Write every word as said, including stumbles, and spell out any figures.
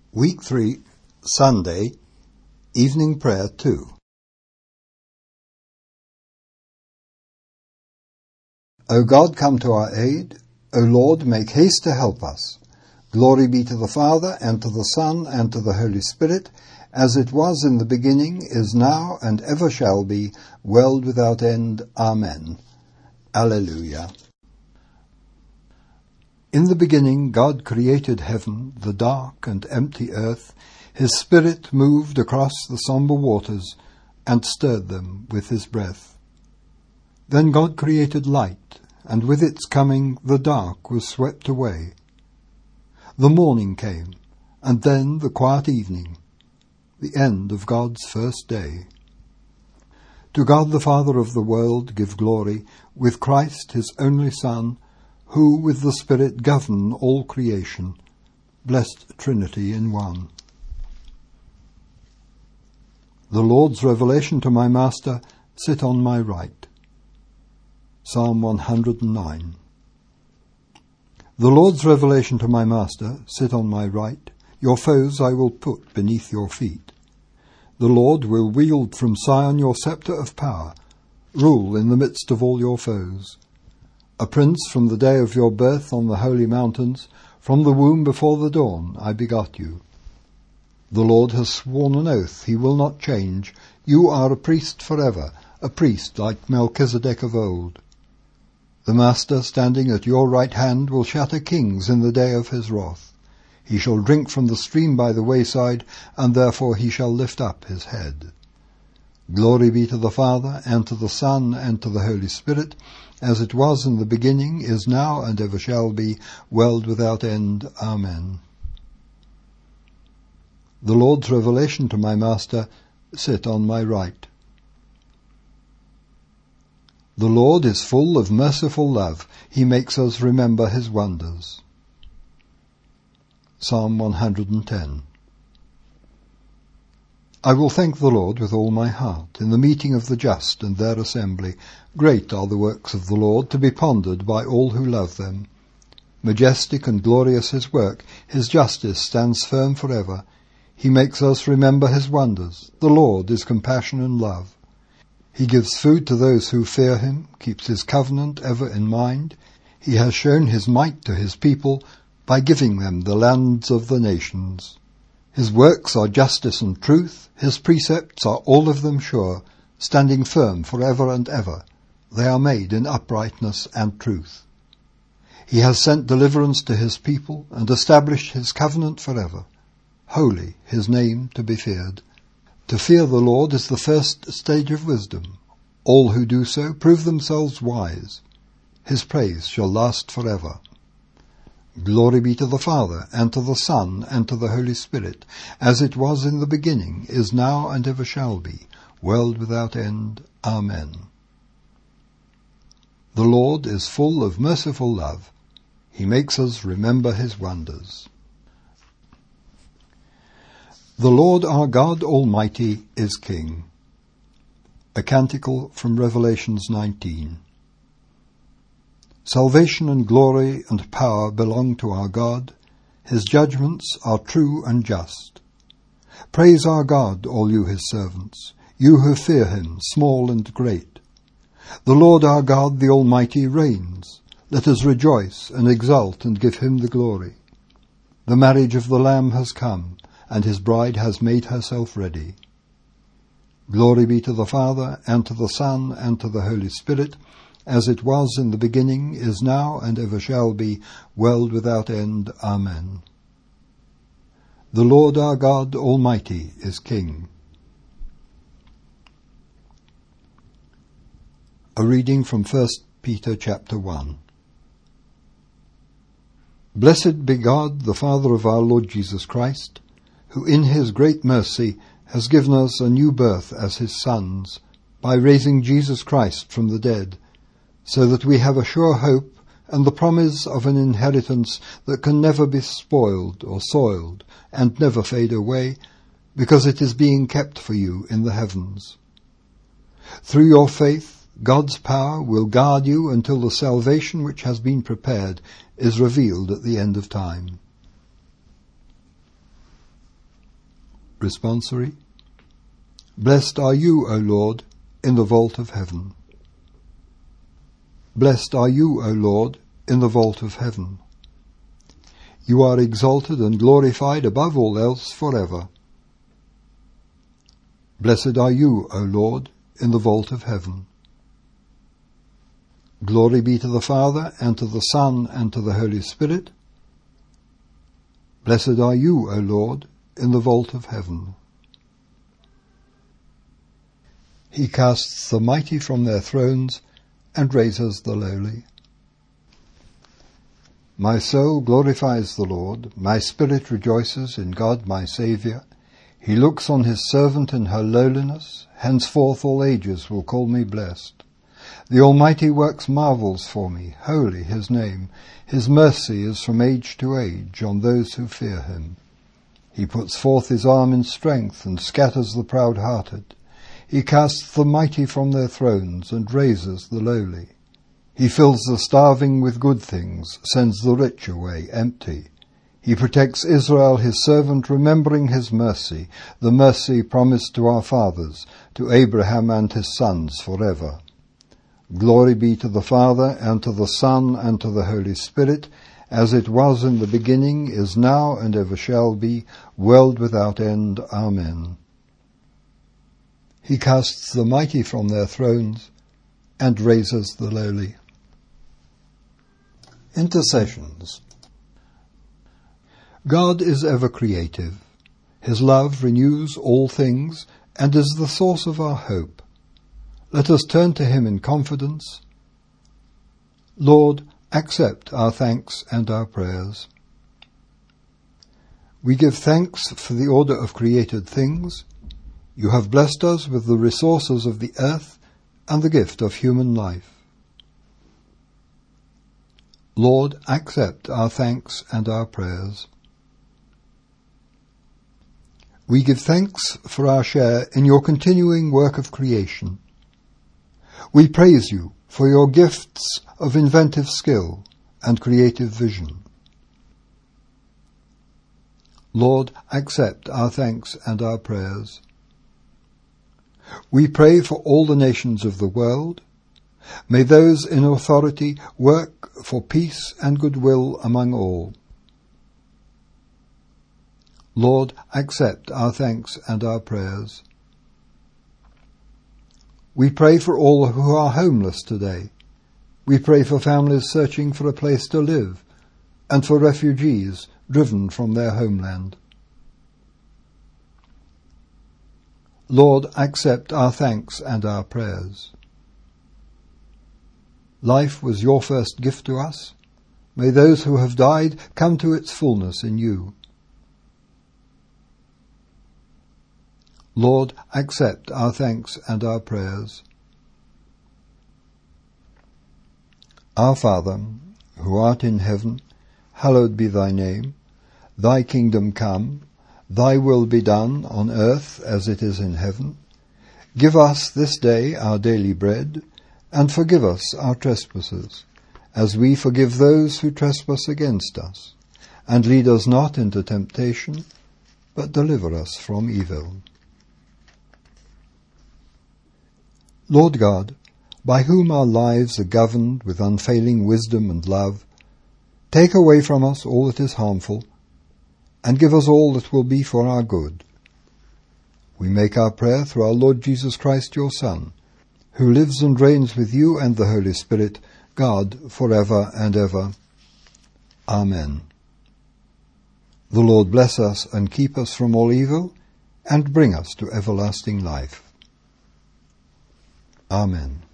Week three, Sunday, Evening Prayer two. O God, come to our aid. O Lord, make haste to help us. Glory be to the Father, and to the Son, and to the Holy Spirit, as it was in the beginning, is now, and ever shall be, world without end. Amen. Alleluia. In the beginning God created heaven, the dark and empty earth. His Spirit moved across the sombre waters and stirred them with his breath. Then God created light, and with its coming the dark was swept away. The morning came, and then the quiet evening, the end of God's first day. To God the Father of the world give glory, with Christ his only Son, who with the Spirit govern all creation, blessed Trinity in one. The Lord's revelation to my Master, sit on my right. Psalm one hundred nine. The Lord's revelation to my Master, sit on my right. Your foes I will put beneath your feet. The Lord will wield from Sion your sceptre of power, rule in the midst of all your foes. A prince from the day of your birth on the holy mountains, from the womb before the dawn I begot you. The Lord has sworn an oath he will not change. You are a priest forever, a priest like Melchizedek of old. The Master standing at your right hand will shatter kings in the day of his wrath. He shall drink from the stream by the wayside, and therefore he shall lift up his head. Glory be to the Father, and to the Son, and to the Holy Spirit, as it was in the beginning, is now, and ever shall be, world without end. Amen. The Lord's revelation to my Master, sit on my right. The Lord is full of merciful love. He makes us remember his wonders. Psalm one hundred ten. I will thank the Lord with all my heart, in the meeting of the just and their assembly. Great are the works of the Lord, to be pondered by all who love them. Majestic and glorious his work, his justice stands firm forever. He makes us remember his wonders. The Lord is compassion and love. He gives food to those who fear him, keeps his covenant ever in mind. He has shown his might to his people by giving them the lands of the nations. His works are justice and truth. His precepts are all of them sure, standing firm for ever and ever. They are made in uprightness and truth. He has sent deliverance to his people and established his covenant forever. Holy his name to be feared. To fear the Lord is the first stage of wisdom. All who do so prove themselves wise. His praise shall last forever. Glory be to the Father, and to the Son, and to the Holy Spirit, as it was in the beginning, is now, and ever shall be, world without end. Amen. The Lord is full of merciful love. He makes us remember his wonders. The Lord our God Almighty is King. A canticle from Revelations nineteen. Salvation and glory and power belong to our God. His judgments are true and just. Praise our God, all you his servants, you who fear him, small and great. The Lord our God, the Almighty, reigns. Let us rejoice and exult and give him the glory. The marriage of the Lamb has come, and his bride has made herself ready. Glory be to the Father, and to the Son, and to the Holy Spirit, as it was in the beginning, is now, and ever shall be, world without end. Amen. The Lord our God Almighty is King. A reading from First Peter chapter one. Blessed be God, the Father of our Lord Jesus Christ, who in his great mercy has given us a new birth as his sons, by raising Jesus Christ from the dead, so that we have a sure hope and the promise of an inheritance that can never be spoiled or soiled and never fade away, because it is being kept for you in the heavens. Through your faith, God's power will guard you until the salvation which has been prepared is revealed at the end of time. Responsory. Blessed are you, O Lord, in the vault of heaven. Blessed are you, O Lord, in the vault of heaven. You are exalted and glorified above all else forever. Blessed are you, O Lord, in the vault of heaven. Glory be to the Father, and to the Son, and to the Holy Spirit. Blessed are you, O Lord, in the vault of heaven. He casts the mighty from their thrones, and raises the lowly. My soul glorifies the Lord, my spirit rejoices in God my Saviour. He looks on his servant in her lowliness, henceforth all ages will call me blessed. The Almighty works marvels for me, holy his name. His mercy is from age to age on those who fear him. He puts forth his arm in strength and scatters the proud-hearted. He casts the mighty from their thrones and raises the lowly. He fills the starving with good things, sends the rich away empty. He protects Israel his servant, remembering his mercy, the mercy promised to our fathers, to Abraham and his sons forever. Glory be to the Father, and to the Son, and to the Holy Spirit, as it was in the beginning, is now, and ever shall be, world without end. Amen. He casts the mighty from their thrones, and raises the lowly. Intercessions. God is ever creative. His love renews all things, and is the source of our hope. Let us turn to him in confidence. Lord, accept our thanks and our prayers. We give thanks for the order of created things. You have blessed us with the resources of the earth and the gift of human life. Lord, accept our thanks and our prayers. We give thanks for our share in your continuing work of creation. We praise you for your gifts of inventive skill and creative vision. Lord, accept our thanks and our prayers. We pray for all the nations of the world. May those in authority work for peace and goodwill among all. Lord, accept our thanks and our prayers. We pray for all who are homeless today. We pray for families searching for a place to live, and for refugees driven from their homeland. Lord, accept our thanks and our prayers. Life was your first gift to us. May those who have died come to its fullness in you. Lord, accept our thanks and our prayers. Our Father, who art in heaven, hallowed be thy name. Thy kingdom come, thy will be done on earth as it is in heaven. Give us this day our daily bread, and forgive us our trespasses, as we forgive those who trespass against us. And lead us not into temptation, but deliver us from evil. Lord God, by whom our lives are governed with unfailing wisdom and love, take away from us all that is harmful, and give us all that will be for our good. We make our prayer through our Lord Jesus Christ, your Son, who lives and reigns with you and the Holy Spirit, God, for ever and ever. Amen. The Lord bless us and keep us from all evil, and bring us to everlasting life. Amen.